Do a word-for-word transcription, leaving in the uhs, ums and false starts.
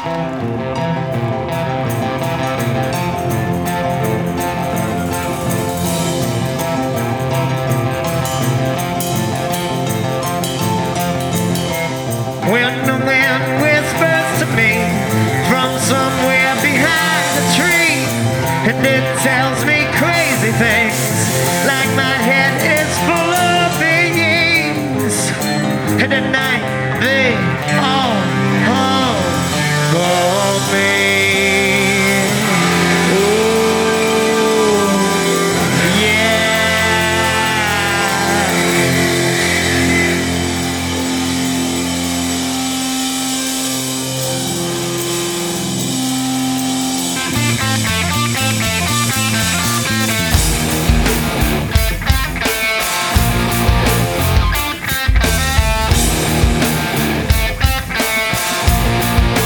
When the wind whispers to me from somewhere behind the tree, and it tells me